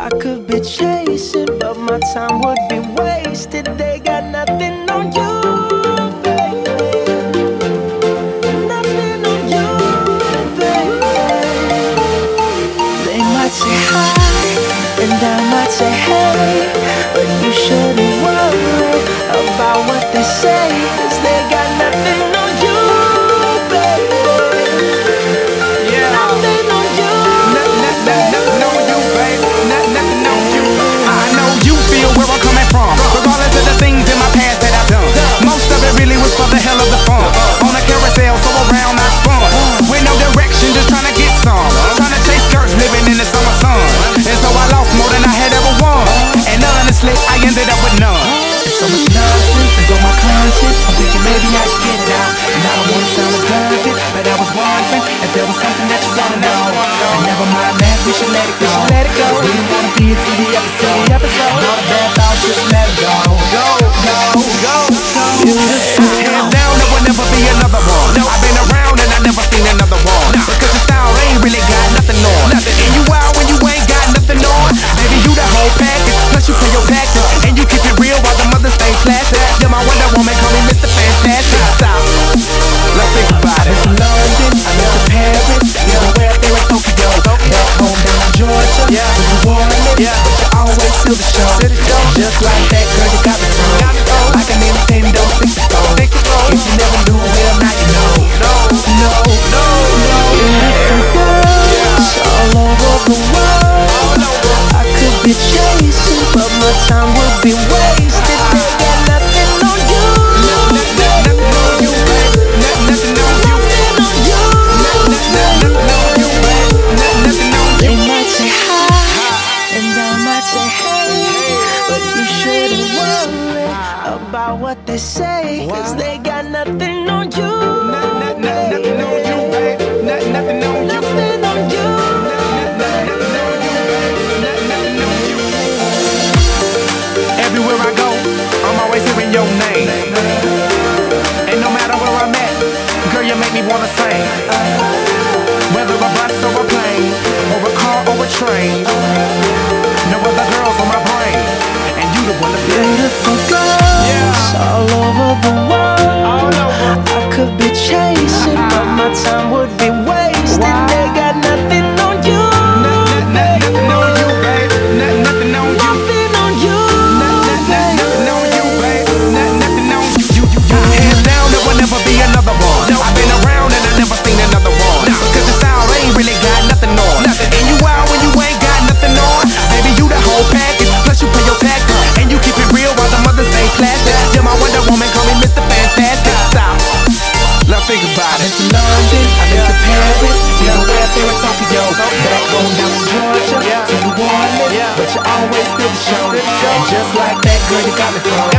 I could be chasing, but my time would be wasted. They got nothing on you, baby. Nothing on you, baby. They might say hi, and I might say hey, but you shouldn't worry about what they say, 'cause they got nothing on you, baby. Yeah. Nothing on you. Nothing on you, baby. Nothing on you. I know you feel where I'm coming from, regardless of the things in my past that I've done. Most of it really was for the hell of the fun. On a carousel, so around I spun, with no direction, just trying to get some. Trying to chase skirts, living in the summer sun. And so I lost more than I had ever won. And honestly, I ended up with none. There's so much nonsense is on my conscience. I'm thinking maybe I should get it out. And I don't wanna sound redundant, but I was wondering if there was something that you wanna know. And never mind that, we should let it go. We don't wanna be a TV episode. And all the bad thoughts, just let it go. Beautiful. Hands down, there will never be another one. I've been around and I never seen another one. Because your style ain't really got nothing on. And you out when you ain't got nothing on. Baby, you the whole package, plus you pay your taxes. And you keep it real while the mothers stay classy. You're my Wonder Woman, call me Mr. Fantastic. Stop. Let's think about it. I've been to London, I've been to Paris, even where there in Tokyo. Back home down in Georgia, to New Orleans, but you always steal the show. Just like that, girl, you got me through. Like a Nintendo 64. If you never knew, well, now you know. Beautiful girls all over the world. I could be chasing, but my time would be wasted. They got nothing on you. Nothing on you, baby. Nothing on you. Nothing on you. They might say hi, and I might say hey, but you shouldn't worry about what they say, 'cause they got nothing on you. Nothing on you, baby. Nothing on you. Nothing on you. Nothing on you, baby. Nothing on you. Everywhere I go, I'm always hearing your name. And no matter where I'm at, girl, you make me wanna sing. Whether a bus or a plane, or a car or a train, no other girls on my brain, and you the one to play. Beautiful girls all over the world. I could be chasing, but my time would be wasted. They got nothing on you. Nothing on you, baby. Nothing on you. Nothing on you. Nothing on you, baby. Nothing on you. Hands down, there will never be another one. I've been around and I never seen another one. 'Cause the style ain't really got nothing on. And you out when you ain't got nothing on. Baby, you the whole package, plus you pay your taxes. And you keep it real while the mothers stay classy. You're my Wonder Woman, call me Mr. Fantastic. Stop. Let's think about it. I've been to London, I've been to Paris, even where there in Tokyo. Back home down in Georgia, to New Orleans, but you always steal the show. And just like that, girl, you got me from.